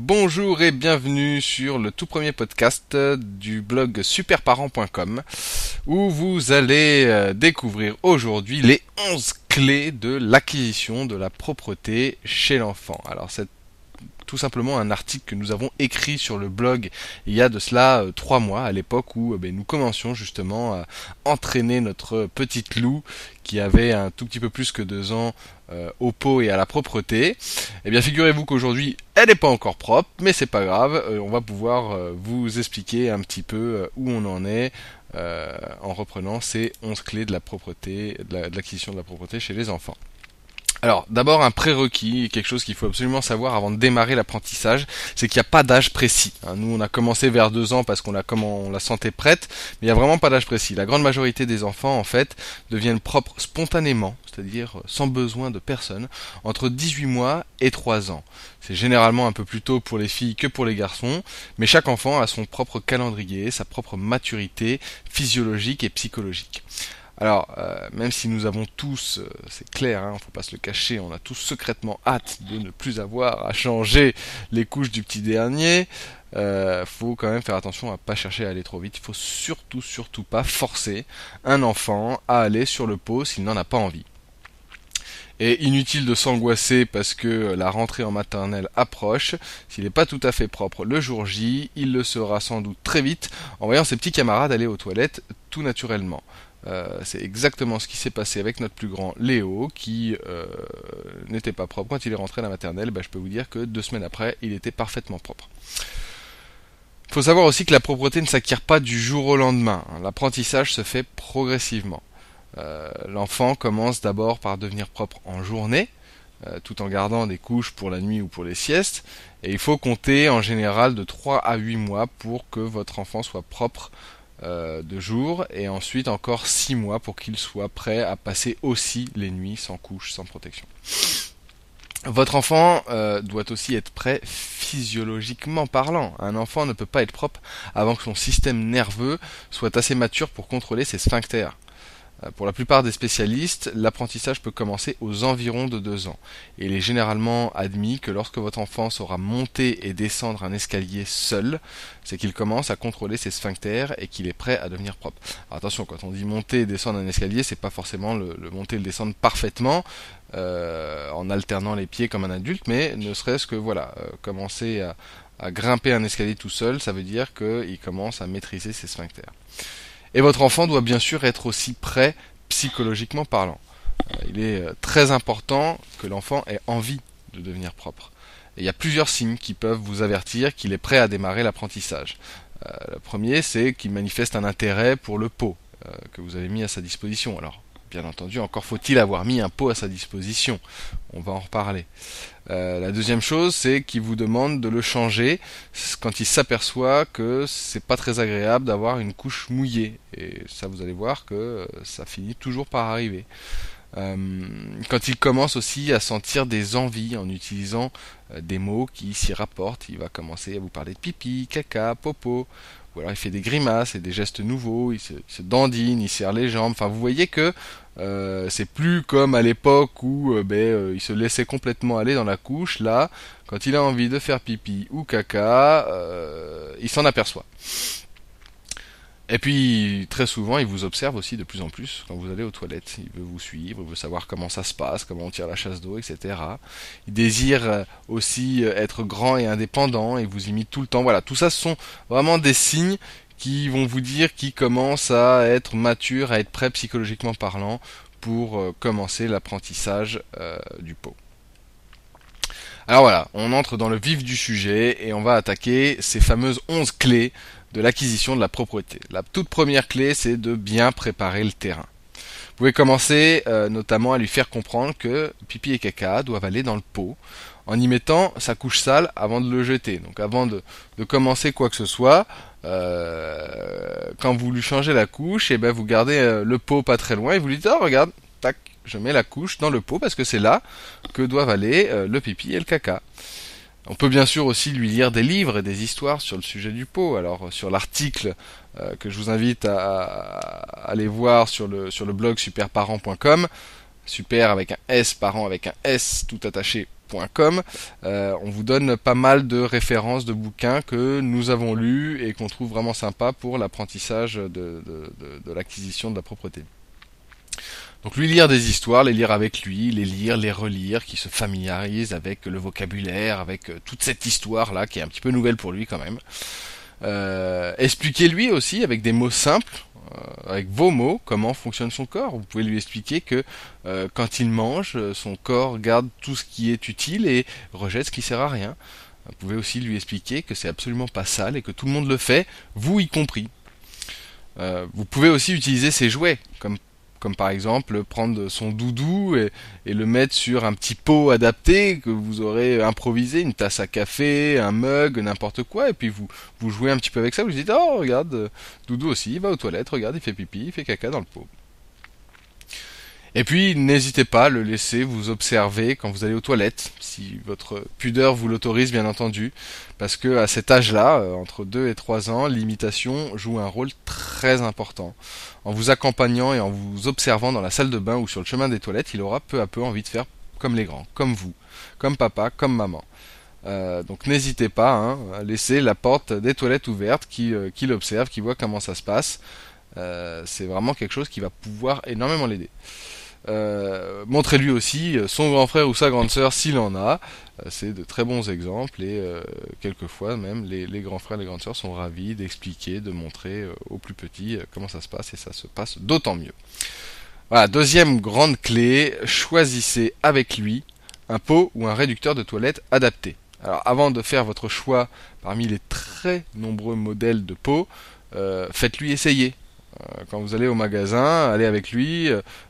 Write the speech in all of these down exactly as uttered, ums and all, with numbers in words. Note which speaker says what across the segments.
Speaker 1: Bonjour et bienvenue sur le tout premier podcast du blog superparents point com où vous allez euh, découvrir aujourd'hui les onze clés de l'acquisition de la propreté chez l'enfant. Alors c'est tout simplement un article que nous avons écrit sur le blog il y a de cela euh, trois mois, à l'époque où euh, ben, nous commencions justement à entraîner notre petite Lou qui avait un tout petit peu plus que deux ans euh, au pot et à la propreté. Eh bien figurez-vous qu'aujourd'hui elle n'est pas encore propre, mais c'est pas grave, euh, on va pouvoir euh, vous expliquer un petit peu euh, où on en est euh, en reprenant ces onze clés de la propreté, de, la, de l'acquisition de la propreté chez les enfants. Alors, d'abord, un prérequis, quelque chose qu'il faut absolument savoir avant de démarrer l'apprentissage, c'est qu'il n'y a pas d'âge précis. Nous, on a commencé vers deux ans parce qu'on la, comment, on la sentait prête, mais il n'y a vraiment pas d'âge précis. La grande majorité des enfants, en fait, deviennent propres spontanément, c'est-à-dire sans besoin de personne, entre dix-huit mois et trois ans. C'est généralement un peu plus tôt pour les filles que pour les garçons, mais chaque enfant a son propre calendrier, sa propre maturité physiologique et psychologique. Alors, euh, même si nous avons tous, euh, c'est clair, hein, faut pas se le cacher, on a tous secrètement hâte de ne plus avoir à changer les couches du petit dernier, euh, faut quand même faire attention à pas chercher à aller trop vite. Il faut surtout, surtout pas forcer un enfant à aller sur le pot s'il n'en a pas envie. Et inutile de s'angoisser parce que la rentrée en maternelle approche. S'il n'est pas tout à fait propre le jour J, il le sera sans doute très vite en voyant ses petits camarades aller aux toilettes tout naturellement. Euh, c'est exactement ce qui s'est passé avec notre plus grand Léo qui euh, n'était pas propre. Quand il est rentré à la maternelle, bah, je peux vous dire que deux semaines après, il était parfaitement propre. Il faut savoir aussi que la propreté ne s'acquiert pas du jour au lendemain. L'apprentissage se fait progressivement. Euh, l'enfant commence d'abord par devenir propre en journée, euh, tout en gardant des couches pour la nuit ou pour les siestes. Et il faut compter en général de trois à huit mois pour que votre enfant soit propre euh, de jour, et ensuite encore six mois pour qu'il soit prêt à passer aussi les nuits sans couche, sans protection. Votre enfant euh, doit aussi être prêt physiologiquement parlant. Un enfant ne peut pas être propre avant que son système nerveux soit assez mature pour contrôler ses sphincters. Pour la plupart des spécialistes, l'apprentissage peut commencer aux environs de deux ans. Et il est généralement admis que lorsque votre enfant saura monter et descendre un escalier seul, c'est qu'il commence à contrôler ses sphincters et qu'il est prêt à devenir propre. Alors attention, quand on dit monter et descendre un escalier, c'est pas forcément le, le monter et le descendre parfaitement, euh, en alternant les pieds comme un adulte, mais ne serait-ce que voilà, euh, commencer à, à grimper un escalier tout seul, ça veut dire qu'il commence à maîtriser ses sphincters. Et votre enfant doit bien sûr être aussi prêt psychologiquement parlant. Il est très important que l'enfant ait envie de devenir propre. Et il y a plusieurs signes qui peuvent vous avertir qu'il est prêt à démarrer l'apprentissage. Euh, le premier, c'est qu'il manifeste un intérêt pour le pot euh, que vous avez mis à sa disposition. Alors, bien entendu, encore faut-il avoir mis un pot à sa disposition. On va en reparler. Euh, la deuxième chose, c'est qu'il vous demande de le changer quand il s'aperçoit que c'est pas très agréable d'avoir une couche mouillée. Et ça, vous allez voir que ça finit toujours par arriver. Euh, quand il commence aussi à sentir des envies en utilisant euh, des mots qui s'y rapportent, il va commencer à vous parler de pipi, caca, popo. Ou alors il fait des grimaces et des gestes nouveaux, il se, il se dandine, il serre les jambes. Enfin, vous voyez que euh, c'est plus comme à l'époque où euh, ben, euh, il se laissait complètement aller dans la couche. Là, quand il a envie de faire pipi ou caca, euh, il s'en aperçoit. Et puis, très souvent, il vous observe aussi de plus en plus quand vous allez aux toilettes. Il veut vous suivre, il veut savoir comment ça se passe, comment on tire la chasse d'eau, et cetera. Il désire aussi être grand et indépendant, et vous imite tout le temps. Voilà, tout ça, ce sont vraiment des signes qui vont vous dire qu'il commence à être mature, à être prêt psychologiquement parlant pour commencer l'apprentissage euh, du pot. Alors voilà, on entre dans le vif du sujet et on va attaquer ces fameuses onze clés de l'acquisition de la propreté. La toute première clé, c'est de bien préparer le terrain. Vous pouvez commencer euh, notamment à lui faire comprendre que pipi et caca doivent aller dans le pot en y mettant sa couche sale avant de le jeter. Donc avant de, de commencer quoi que ce soit, euh, quand vous lui changez la couche, et ben vous gardez euh, le pot pas très loin et vous lui dites oh, regarde, tac, je mets la couche dans le pot parce que c'est là que doivent aller euh, le pipi et le caca. On peut bien sûr aussi lui lire des livres et des histoires sur le sujet du pot. Alors sur l'article euh, que je vous invite à, à aller voir sur le, sur le blog superparents point com, super avec un S, parents avec un S, tout attaché point com, euh, on vous donne pas mal de références de bouquins que nous avons lus et qu'on trouve vraiment sympa pour l'apprentissage de, de, de, de l'acquisition de la propreté. Donc lui lire des histoires, les lire avec lui, les lire, les relire, qui se familiarise avec le vocabulaire, avec euh, toute cette histoire-là qui est un petit peu nouvelle pour lui quand même. Euh, expliquez-lui aussi avec des mots simples, euh, avec vos mots, comment fonctionne son corps. Vous pouvez lui expliquer que euh, quand il mange, son corps garde tout ce qui est utile et rejette ce qui sert à rien. Vous pouvez aussi lui expliquer que c'est absolument pas sale et que tout le monde le fait, vous y compris. Euh, vous pouvez aussi utiliser ses jouets, comme comme par exemple prendre son doudou et, et le mettre sur un petit pot adapté que vous aurez improvisé, une tasse à café, un mug, n'importe quoi, et puis vous, vous jouez un petit peu avec ça, vous dites, oh regarde, doudou aussi, il va aux toilettes, regarde, il fait pipi, il fait caca dans le pot. Et puis n'hésitez pas à le laisser vous observer quand vous allez aux toilettes, si votre pudeur vous l'autorise bien entendu, parce que à cet âge-là, entre deux et trois ans, l'imitation joue un rôle très important. En vous accompagnant et en vous observant dans la salle de bain ou sur le chemin des toilettes, il aura peu à peu envie de faire comme les grands, comme vous, comme papa, comme maman. Euh, donc n'hésitez pas hein, à laisser la porte des toilettes ouverte, qui, euh, qui l'observe, qui voit comment ça se passe. Euh, c'est vraiment quelque chose qui va pouvoir énormément l'aider. Euh, montrez-lui aussi son grand frère ou sa grande sœur s'il en a, euh, c'est de très bons exemples et euh, quelquefois même les, les grands frères et les grandes sœurs sont ravis d'expliquer, de montrer euh, aux plus petits euh, comment ça se passe et ça se passe d'autant mieux. Voilà, deuxième grande clé, choisissez avec lui un pot ou un réducteur de toilette adapté. Alors avant de faire votre choix parmi les très nombreux modèles de pots, euh, faites-lui essayer. Quand vous allez au magasin, allez avec lui.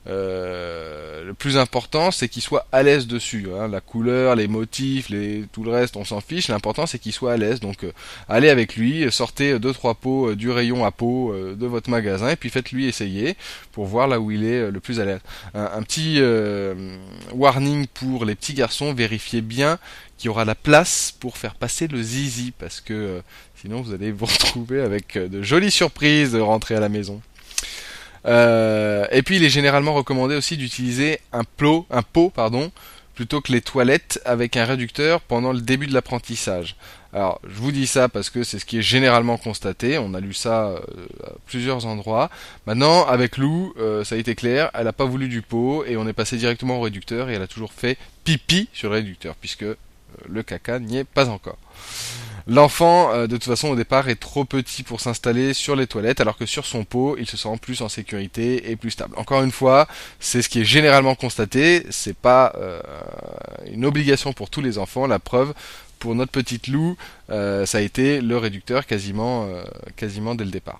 Speaker 1: Euh, le plus important, c'est qu'il soit à l'aise dessus. Hein. La couleur, les motifs, les, tout le reste, on s'en fiche. L'important, c'est qu'il soit à l'aise. Donc, euh, allez avec lui, sortez deux trois pots euh, du rayon à pot euh, de votre magasin et puis faites-lui essayer pour voir là où il est euh, le plus à l'aise. Un, un petit euh, warning pour les petits garçons, vérifiez bien qu'il y aura la place pour faire passer le zizi parce que euh, sinon vous allez vous retrouver avec euh, de jolies surprises de rentrer à la maison. Euh, et puis il est généralement recommandé aussi d'utiliser un pot, un pot pardon, plutôt que les toilettes avec un réducteur pendant le début de l'apprentissage. Alors je vous dis ça parce que c'est ce qui est généralement constaté, on a lu ça euh, à plusieurs endroits. Maintenant avec Lou, euh, ça a été clair, elle n'a pas voulu du pot et on est passé directement au réducteur et elle a toujours fait pipi sur le réducteur puisque euh, le caca n'y est pas encore. L'enfant, euh, de toute façon, au départ, est trop petit pour s'installer sur les toilettes, alors que sur son pot, il se sent plus en sécurité et plus stable. Encore une fois, c'est ce qui est généralement constaté, c'est pas euh, une obligation pour tous les enfants. La preuve, pour notre petite Lou, euh, ça a été le réducteur quasiment, euh, quasiment dès le départ.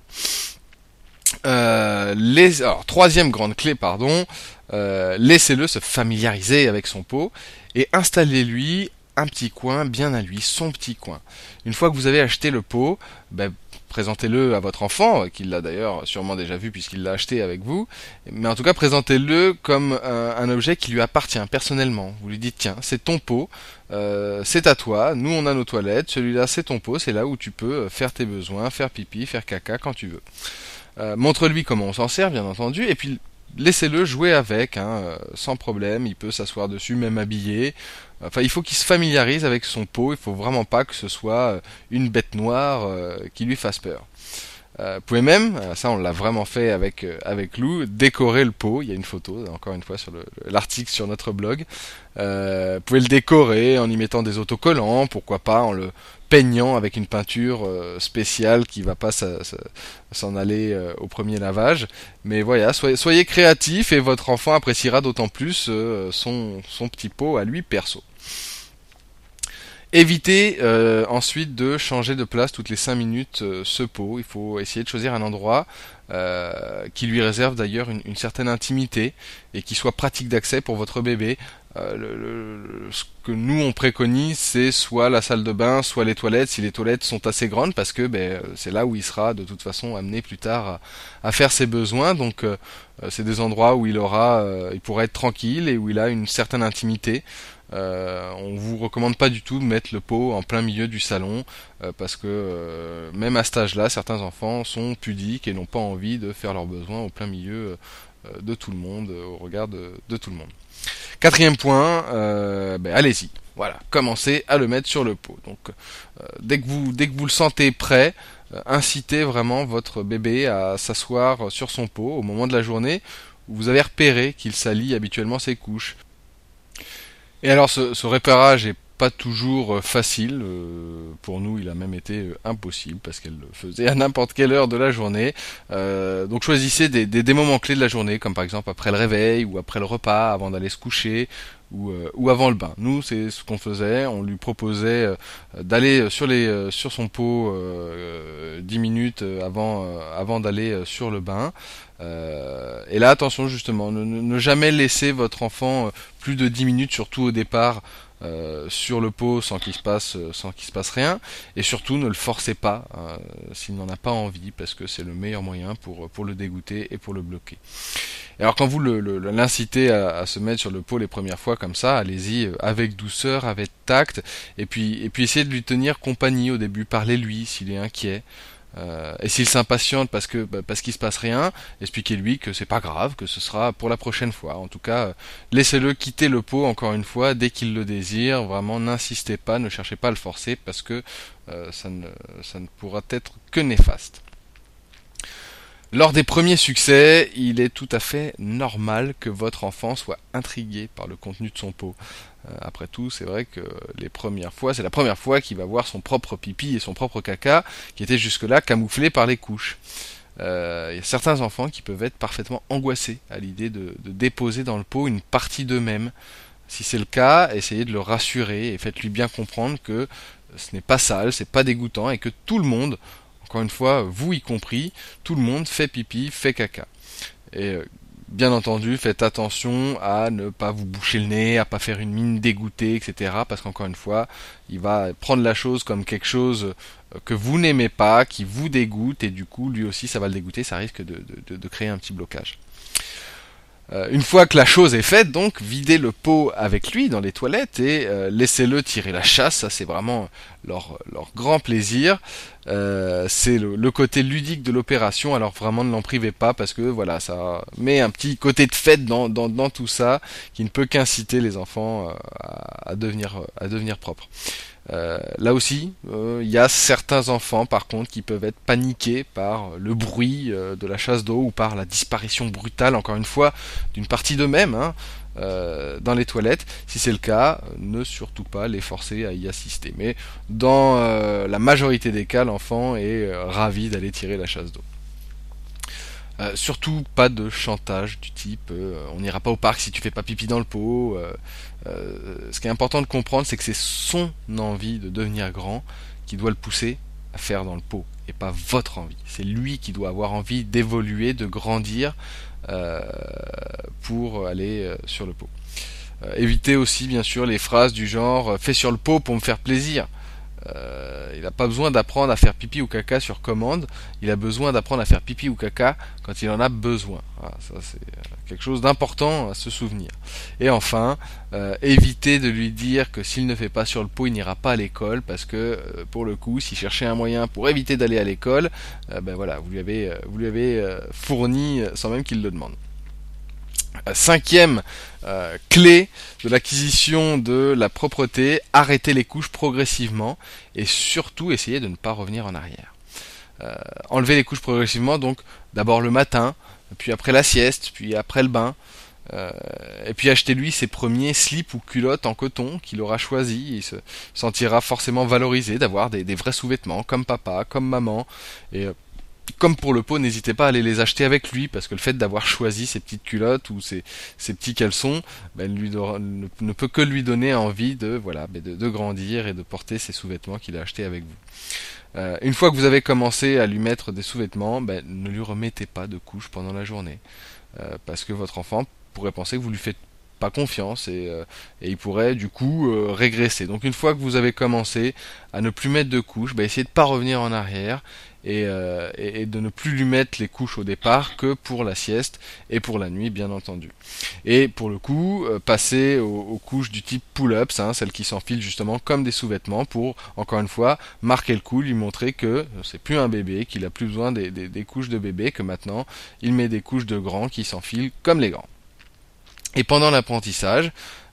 Speaker 1: Euh, les, alors, troisième grande clé, pardon, euh, laissez-le se familiariser avec son pot et installez-lui un petit coin bien à lui, son petit coin. Une fois que vous avez acheté le pot, ben, présentez-le à votre enfant, qui l'a d'ailleurs sûrement déjà vu puisqu'il l'a acheté avec vous, mais en tout cas présentez-le comme un, un objet qui lui appartient personnellement. Vous lui dites tiens, c'est ton pot, euh, c'est à toi, nous on a nos toilettes, celui-là c'est ton pot, c'est là où tu peux faire tes besoins, faire pipi, faire caca quand tu veux. Euh, montre-lui comment on s'en sert bien entendu, et puis laissez-le jouer avec, hein, sans problème, il peut s'asseoir dessus, même habillé. Enfin, il faut qu'il se familiarise avec son pot, il faut vraiment pas que ce soit une bête noire euh, qui lui fasse peur. Euh, vous pouvez même, ça on l'a vraiment fait avec euh, avec Lou, décorer le pot. Il y a une photo, encore une fois sur le, l'article sur notre blog. Euh, vous pouvez le décorer en y mettant des autocollants, pourquoi pas en le peignant avec une peinture euh, spéciale qui va pas sa, sa, s'en aller euh, au premier lavage. Mais voilà, soyez, soyez créatifs et votre enfant appréciera d'autant plus euh, son son petit pot à lui perso. Évitez euh, ensuite de changer de place toutes les cinq minutes euh, ce pot. Il faut essayer de choisir un endroit euh, qui lui réserve d'ailleurs une, une certaine intimité et qui soit pratique d'accès pour votre bébé. Euh, le, le, ce que nous on préconise, c'est soit la salle de bain, soit les toilettes, si les toilettes sont assez grandes, parce que ben, c'est là où il sera de toute façon amené plus tard à, à faire ses besoins. Donc euh, c'est des endroits où il aura, euh, il pourra être tranquille et où il a une certaine intimité. Euh, on vous recommande pas du tout de mettre le pot en plein milieu du salon euh, parce que euh, même à cet âge-là, certains enfants sont pudiques et n'ont pas envie de faire leurs besoins au plein milieu euh, de tout le monde, au regard de, de tout le monde. Quatrième point, euh, ben, allez-y. Voilà, commencez à le mettre sur le pot. Donc euh, dès que vous dès que vous le sentez prêt, euh, incitez vraiment votre bébé à s'asseoir sur son pot au moment de la journée où vous avez repéré qu'il salit habituellement ses couches. Et alors ce, ce repérage est pas toujours euh, facile. Euh, pour nous, il a même été euh, impossible parce qu'elle le faisait à n'importe quelle heure de la journée. Euh, donc choisissez des, des, des moments clés de la journée, comme par exemple après le réveil ou après le repas, avant d'aller se coucher ou, euh, ou avant le bain. Nous, c'est ce qu'on faisait. On lui proposait euh, d'aller sur les euh, sur son pot euh, dix minutes avant euh, avant d'aller euh, sur le bain. Euh, et là, attention justement, ne, ne jamais laisser votre enfant euh, plus de dix minutes, surtout au départ, euh, sur le pot sans qu'il se passe euh, sans qu'il se passe rien, et surtout ne le forcez pas euh, s'il n'en a pas envie, parce que c'est le meilleur moyen pour pour le dégoûter et pour le bloquer. Et alors quand vous le, le, l'incitez à, à se mettre sur le pot les premières fois comme ça, allez-y euh, avec douceur, avec tact, et puis et puis essayez de lui tenir compagnie au début, parlez-lui s'il est inquiet. Euh, et s'il s'impatiente parce que bah, parce qu'il se passe rien, expliquez-lui que c'est pas grave, que ce sera pour la prochaine fois. En tout cas, euh, laissez-le quitter le pot encore une fois dès qu'il le désire. Vraiment, n'insistez pas, ne cherchez pas à le forcer, parce que euh, ça ne ça ne pourra être que néfaste. Lors des premiers succès, il est tout à fait normal que votre enfant soit intrigué par le contenu de son pot. Euh, après tout, c'est vrai que les premières fois, c'est la première fois qu'il va voir son propre pipi et son propre caca, qui étaient jusque-là camouflés par les couches. Euh, il y a certains enfants qui peuvent être parfaitement angoissés à l'idée de, de déposer dans le pot une partie d'eux-mêmes. Si c'est le cas, essayez de le rassurer et faites-lui bien comprendre que ce n'est pas sale, c'est pas dégoûtant, et que tout le monde, encore une fois, vous y compris, tout le monde fait pipi, fait caca. Et euh, bien entendu, faites attention à ne pas vous boucher le nez, à pas faire une mine dégoûtée, et cetera. Parce qu'encore une fois, il va prendre la chose comme quelque chose que vous n'aimez pas, qui vous dégoûte, et du coup, lui aussi, ça va le dégoûter, ça risque de, de, de créer un petit blocage. Euh, une fois que la chose est faite, donc, videz le pot avec lui dans les toilettes et euh, laissez-le tirer la chasse. Ça, c'est vraiment leur, leur grand plaisir. Euh, c'est le, le côté ludique de l'opération. Alors vraiment, ne l'en privez pas, parce que voilà, ça met un petit côté de fête dans, dans, dans tout ça, qui ne peut qu'inciter les enfants euh, à, à devenir à devenir propres. Euh, là aussi, il euh, y a certains enfants par contre qui peuvent être paniqués par le bruit euh, de la chasse d'eau, ou par la disparition brutale, encore une fois, d'une partie d'eux-mêmes hein, euh, dans les toilettes. Si c'est le cas, ne surtout pas les forcer à y assister. Mais dans euh, la majorité des cas, l'enfant est euh, ravi d'aller tirer la chasse d'eau. Euh, surtout pas de chantage du type euh, on n'ira pas au parc si tu fais pas pipi dans le pot. Euh, euh, ce qui est important de comprendre, c'est que c'est son envie de devenir grand qui doit le pousser à faire dans le pot, et pas votre envie. C'est lui qui doit avoir envie d'évoluer, de grandir euh, pour aller euh, sur le pot. Euh, évitez aussi bien sûr les phrases du genre fais sur le pot pour me faire plaisir. Euh, il n'a pas besoin d'apprendre à faire pipi ou caca sur commande, il a besoin d'apprendre à faire pipi ou caca quand il en a besoin. Voilà, ça c'est quelque chose d'important à se souvenir. Et enfin, euh, évitez de lui dire que s'il ne fait pas sur le pot, il n'ira pas à l'école, parce que euh, pour le coup, s'il cherchait un moyen pour éviter d'aller à l'école, euh, ben voilà, vous lui avez, vous lui avez euh, fourni sans même qu'il le demande. Cinquième euh, clé de l'acquisition de la propreté, arrêtez les couches progressivement, et surtout essayez de ne pas revenir en arrière. Euh, enlevez les couches progressivement, donc d'abord le matin, puis après la sieste, puis après le bain, euh, et puis achetez-lui ses premiers slips ou culottes en coton qu'il aura choisi. Il se sentira forcément valorisé d'avoir des, des vrais sous-vêtements, comme papa, comme maman, et euh, comme pour le pot, n'hésitez pas à aller les acheter avec lui, parce que le fait d'avoir choisi ces petites culottes ou ces, ces petits caleçons ben, lui do- ne, ne peut que lui donner envie de, voilà, ben, de, de grandir et de porter ces sous-vêtements qu'il a achetés avec vous. Euh, une fois que vous avez commencé à lui mettre des sous-vêtements, ben, ne lui remettez pas de couches pendant la journée, euh, parce que votre enfant pourrait penser que vous lui faites pas confiance, et, euh, et il pourrait du coup euh, régresser. Donc une fois que vous avez commencé à ne plus mettre de couches, ben, essayez de pas revenir en arrière, et, euh, et, et de ne plus lui mettre les couches au départ que pour la sieste et pour la nuit bien entendu. Et pour le coup, euh, passer aux, aux couches du type pull-ups, hein, celles qui s'enfilent justement comme des sous-vêtements, pour encore une fois marquer le coup, lui montrer que c'est plus un bébé, qu'il a plus besoin des, des, des couches de bébé, que maintenant il met des couches de grands qui s'enfilent comme les grands. Et pendant l'apprentissage,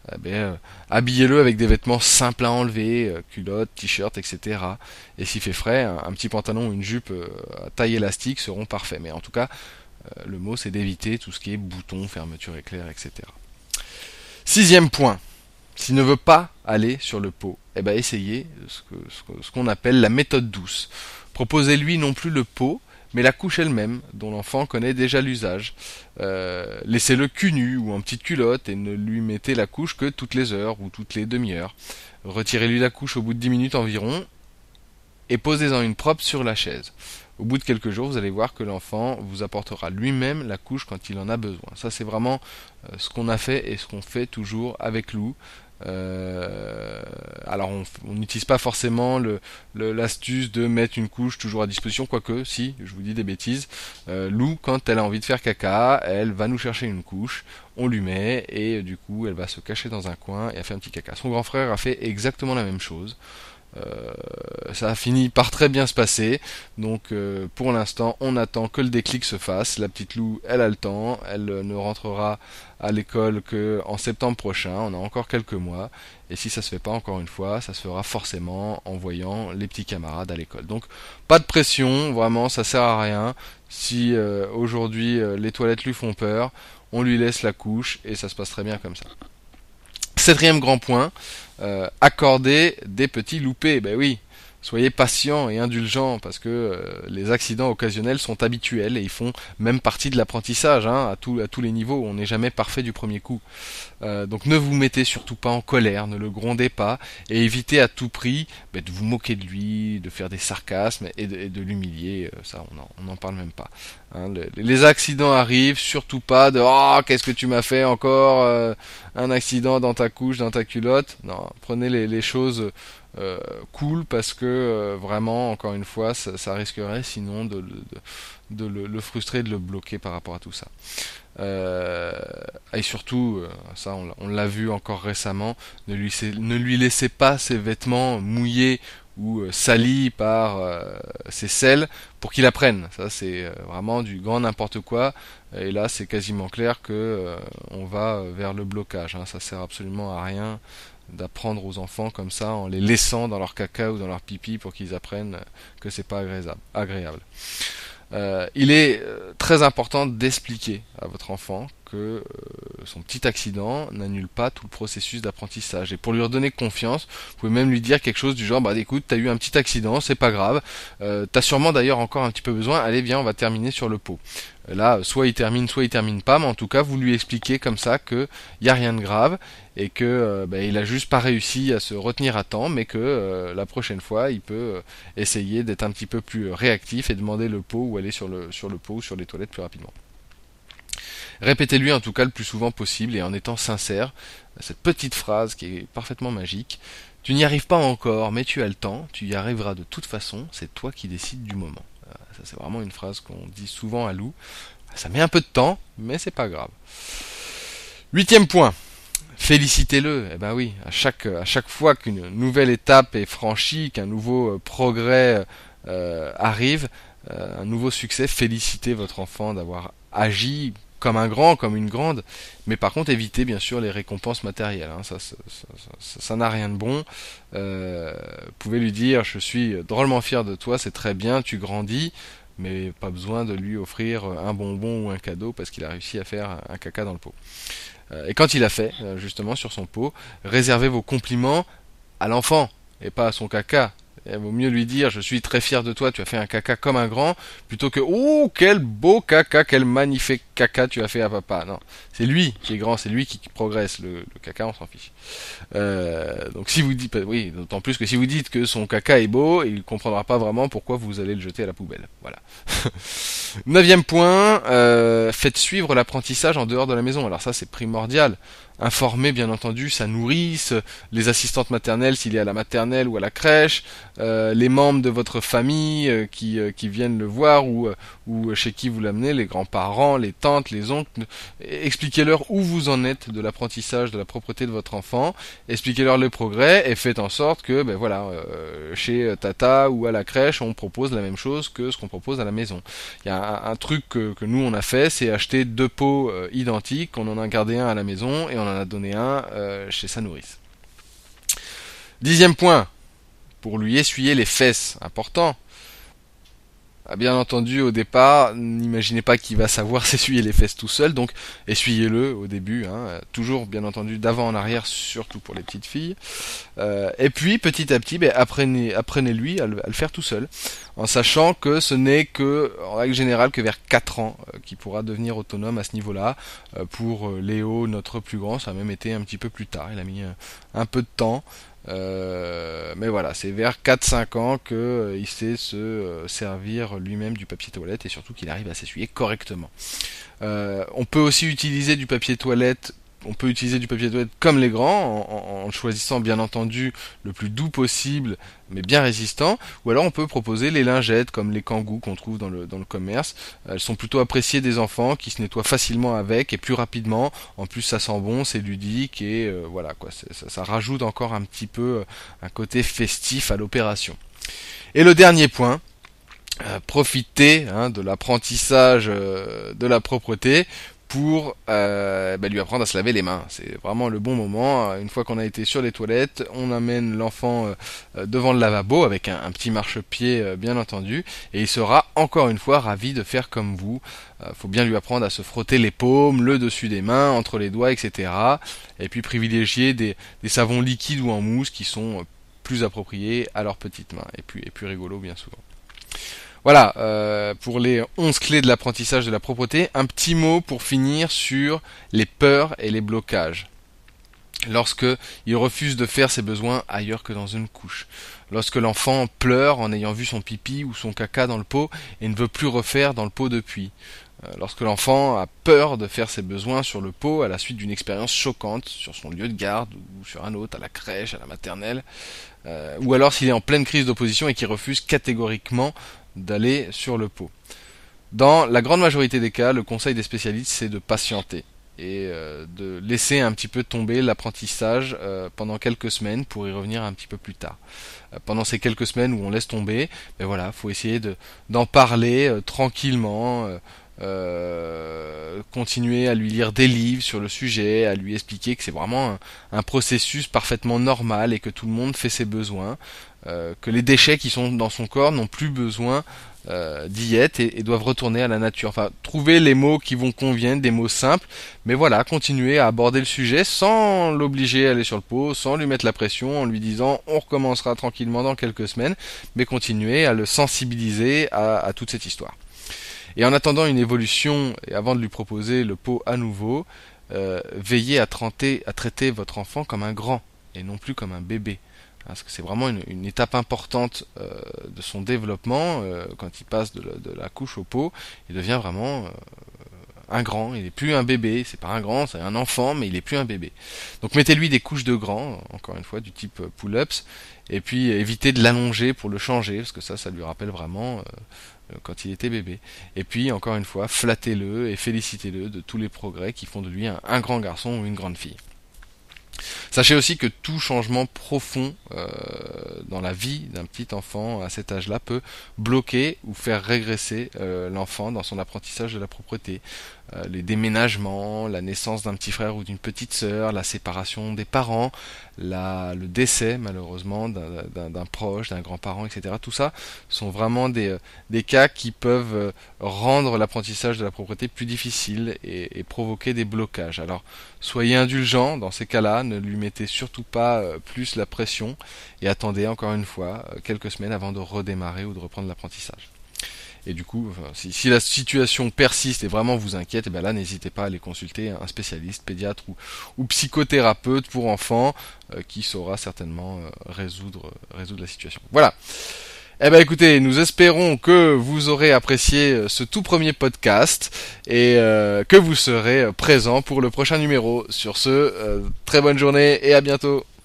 Speaker 1: eh ben, euh, habillez-le avec des vêtements simples à enlever, euh, culottes, t-shirts, et cetera. Et s'il fait frais, un, un petit pantalon ou une jupe euh, à taille élastique seront parfaits. Mais en tout cas, euh, le mot c'est d'éviter tout ce qui est boutons, fermeture éclair, et cetera. Sixième point, s'il ne veut pas aller sur le pot, eh ben essayez ce, que, ce, ce qu'on appelle la méthode douce. Proposez-lui non plus le pot, mais la couche elle-même, dont l'enfant connaît déjà l'usage. Euh, laissez-le cul nu ou en petite culotte et ne lui mettez la couche que toutes les heures ou toutes les demi-heures. Retirez-lui la couche au bout de dix minutes environ et posez-en une propre sur la chaise. Au bout de quelques jours, vous allez voir que l'enfant vous apportera lui-même la couche quand il en a besoin. Ça, c'est vraiment euh, ce qu'on a fait et ce qu'on fait toujours avec Lou. Euh, alors on n'utilise pas forcément le, le, l'astuce de mettre une couche toujours à disposition, quoique si, je vous dis des bêtises. euh, Lou, quand elle a envie de faire caca, elle va nous chercher une couche, on lui met et du coup elle va se cacher dans un coin et elle fait un petit caca. Son grand frère a fait exactement la même chose. Euh, ça a fini par très bien se passer, donc euh, pour l'instant on attend que le déclic se fasse. La petite Lou, elle a le temps, elle euh, ne rentrera à l'école que en septembre prochain, on a encore quelques mois, et si ça se fait pas encore une fois, ça se fera forcément en voyant les petits camarades à l'école. Donc pas de pression, vraiment ça sert à rien. Si euh, aujourd'hui euh, les toilettes lui font peur, on lui laisse la couche et ça se passe très bien comme ça. Quatrième grand point, euh, accorder des petits loupés. Ben oui, soyez patient et indulgent parce que euh, les accidents occasionnels sont habituels et ils font même partie de l'apprentissage hein, à, tout, à tous les niveaux. On n'est jamais parfait du premier coup. Euh, donc ne vous mettez surtout pas en colère, ne le grondez pas et évitez à tout prix ben, de vous moquer de lui, de faire des sarcasmes et de, et de l'humilier. Ça, on n'en parle même pas. Hein, le, les accidents arrivent, surtout pas de oh qu'est-ce que tu m'as fait encore euh, un accident dans ta couche, dans ta culotte. Non, prenez les, les choses euh, cool parce que euh, vraiment, encore une fois, ça, ça risquerait sinon de, de, de le, le frustrer, de le bloquer par rapport à tout ça. Euh, et surtout, ça on, on l'a vu encore récemment, ne lui, ne lui laissez pas ses vêtements mouillés ou euh, salis par euh, ses selles pour qu'il apprenne. Ça c'est euh, vraiment du grand n'importe quoi. Et là c'est quasiment clair que euh, on va vers le blocage. Hein. Ça sert absolument à rien d'apprendre aux enfants comme ça en les laissant dans leur caca ou dans leur pipi pour qu'ils apprennent que c'est pas agréable. agréable. Euh, il est euh, très important d'expliquer à votre enfant que euh, son petit accident n'annule pas tout le processus d'apprentissage. Et pour lui redonner confiance, vous pouvez même lui dire quelque chose du genre bah écoute, t'as eu un petit accident, c'est pas grave, euh, t'as sûrement d'ailleurs encore un petit peu besoin, allez viens on va terminer sur le pot. Là, soit il termine, soit il termine pas, mais en tout cas, vous lui expliquez comme ça que y a rien de grave et que euh, bah, il a juste pas réussi à se retenir à temps, mais que euh, la prochaine fois, il peut euh, essayer d'être un petit peu plus réactif et demander le pot ou aller sur le sur le pot ou sur les toilettes plus rapidement. Répétez-lui en tout cas le plus souvent possible et en étant sincère cette petite phrase qui est parfaitement magique. Tu n'y arrives pas encore, mais tu as le temps, tu y arriveras de toute façon, c'est toi qui décides du moment. Ça c'est vraiment une phrase qu'on dit souvent à Lou. Ça met un peu de temps, mais c'est pas grave. Huitième point, félicitez-le. Eh ben oui, à chaque à chaque fois qu'une nouvelle étape est franchie, qu'un nouveau progrès euh, arrive, euh, un nouveau succès, félicitez votre enfant d'avoir agi comme un grand, comme une grande, mais par contre évitez bien sûr les récompenses matérielles, hein. ça, ça, ça, ça, ça n'a rien de bon. Euh, vous pouvez lui dire je suis drôlement fier de toi, c'est très bien, tu grandis, mais pas besoin de lui offrir un bonbon ou un cadeau parce qu'il a réussi à faire un caca dans le pot. Euh, et quand il a fait, justement sur son pot, réservez vos compliments à l'enfant et pas à son caca. Il vaut mieux lui dire je suis très fier de toi, tu as fait un caca comme un grand, plutôt que oh quel beau caca, quel magnifique caca tu as fait à papa. Non, c'est lui qui est grand, c'est lui qui progresse. Le, le caca, on s'en fiche. Euh, donc si vous dites, oui, d'autant plus que si vous dites que son caca est beau, il comprendra pas vraiment pourquoi vous allez le jeter à la poubelle. Voilà. Neuvième point, euh, faites suivre l'apprentissage en dehors de la maison. Alors ça c'est primordial. Informer bien entendu sa nourrice, les assistantes maternelles s'il est à la maternelle ou à la crèche, euh, les membres de votre famille euh, qui, euh, qui viennent le voir ou, euh, ou chez qui vous l'amenez, les grands-parents, les tantes, les oncles. Expliquez-leur où vous en êtes de l'apprentissage de la propreté de votre enfant, expliquez-leur le progrès et faites en sorte que ben voilà, euh, chez Tata ou à la crèche on propose la même chose que ce qu'on propose à la maison. Il y a un, un truc que, que nous on a fait, c'est acheter deux pots euh, identiques, on en a gardé un à la maison et on en a donné un euh, chez sa nourrice. Dixième point, pour lui essuyer les fesses, important. Ah, bien entendu, au départ, n'imaginez pas qu'il va savoir s'essuyer les fesses tout seul, donc essuyez-le au début, hein, toujours bien entendu d'avant en arrière, surtout pour les petites filles. Euh, et puis petit à petit, ben, apprenez, apprenez-lui à le, à le faire tout seul, en sachant que ce n'est que, en règle générale, que vers quatre ans euh, qu'il pourra devenir autonome à ce niveau-là. Euh, pour Léo, notre plus grand, ça a même été un petit peu plus tard, il a mis un, un peu de temps. Euh, mais voilà, c'est vers quatre cinq ans qu'il euh, sait se euh, servir lui-même du papier toilette et surtout qu'il arrive à s'essuyer correctement. Euh, on peut aussi utiliser du papier toilette On peut utiliser du papier toilette comme les grands, en, en, en choisissant bien entendu le plus doux possible, mais bien résistant. Ou alors on peut proposer les lingettes, comme les kangous qu'on trouve dans le, dans le commerce. Elles sont plutôt appréciées des enfants, qui se nettoient facilement avec et plus rapidement. En plus ça sent bon, c'est ludique et euh, voilà quoi. Ça, ça rajoute encore un petit peu un côté festif à l'opération. Et le dernier point, euh, profiter hein, de l'apprentissage euh, de la propreté pour euh, bah, lui apprendre à se laver les mains. C'est vraiment le bon moment. Une fois qu'on a été sur les toilettes, on amène l'enfant euh, devant le lavabo avec un, un petit marchepied euh, bien entendu, et il sera encore une fois ravi de faire comme vous. Euh, faut bien lui apprendre à se frotter les paumes, le dessus des mains, entre les doigts, et cetera. Et puis privilégier des, des savons liquides ou en mousse qui sont plus appropriés à leurs petites mains, et puis, et puis rigolo bien souvent. Voilà, euh, pour les onze clés de l'apprentissage de la propreté, un petit mot pour finir sur les peurs et les blocages. Lorsque il refuse de faire ses besoins ailleurs que dans une couche. Lorsque l'enfant pleure en ayant vu son pipi ou son caca dans le pot et ne veut plus refaire dans le pot depuis. Euh, lorsque l'enfant a peur de faire ses besoins sur le pot à la suite d'une expérience choquante sur son lieu de garde ou sur un autre, à la crèche, à la maternelle. Euh, ou alors s'il est en pleine crise d'opposition et qu'il refuse catégoriquement d'aller sur le pot. Dans la grande majorité des cas, le conseil des spécialistes, c'est de patienter et euh, de laisser un petit peu tomber l'apprentissage euh, pendant quelques semaines pour y revenir un petit peu plus tard. Euh, pendant ces quelques semaines où on laisse tomber, ben voilà, faut essayer de d'en parler euh, tranquillement, euh, euh, continuer à lui lire des livres sur le sujet, à lui expliquer que c'est vraiment un, un processus parfaitement normal et que tout le monde fait ses besoins. Euh, que les déchets qui sont dans son corps n'ont plus besoin euh, d'y être et, et doivent retourner à la nature. Enfin, trouver les mots qui vont conviennent, des mots simples, mais voilà, continuer à aborder le sujet sans l'obliger à aller sur le pot, sans lui mettre la pression, en lui disant on recommencera tranquillement dans quelques semaines, mais continuer à le sensibiliser à, à toute cette histoire. Et en attendant une évolution, et avant de lui proposer le pot à nouveau, euh, veillez à, traiter, à traiter votre enfant comme un grand, et non plus comme un bébé. Parce que c'est vraiment une, une étape importante euh, de son développement. Euh, quand il passe de la, de la couche au pot, il devient vraiment euh, un grand. Il n'est plus un bébé, c'est pas un grand, c'est un enfant, mais il n'est plus un bébé. Donc mettez-lui des couches de grand, encore une fois du type pull-ups, et puis évitez de l'allonger pour le changer, parce que ça, ça lui rappelle vraiment euh, quand il était bébé. Et puis encore une fois, flattez-le et félicitez-le de tous les progrès qui font de lui un, un grand garçon ou une grande fille. Sachez aussi que tout changement profond euh, dans la vie d'un petit enfant à cet âge-là peut bloquer ou faire régresser euh, l'enfant dans son apprentissage de la propreté. Euh, les déménagements, la naissance d'un petit frère ou d'une petite sœur, la séparation des parents, la, le décès malheureusement d'un, d'un, d'un proche, d'un grand-parent, et cetera. Tout ça sont vraiment des, des cas qui peuvent rendre l'apprentissage de la propreté plus difficile et, et provoquer des blocages. Alors soyez indulgents dans ces cas-là, ne lui mettez surtout pas plus la pression et attendez encore une fois quelques semaines avant de redémarrer ou de reprendre l'apprentissage. Et du coup, enfin, si, si la situation persiste et vraiment vous inquiète, et bien là, n'hésitez pas à aller consulter un spécialiste, pédiatre ou, ou psychothérapeute pour enfants euh, qui saura certainement euh, résoudre, résoudre la situation. Voilà. Eh ben écoutez, nous espérons que vous aurez apprécié ce tout premier podcast et euh, que vous serez présent pour le prochain numéro. Sur ce, euh, très bonne journée et à bientôt.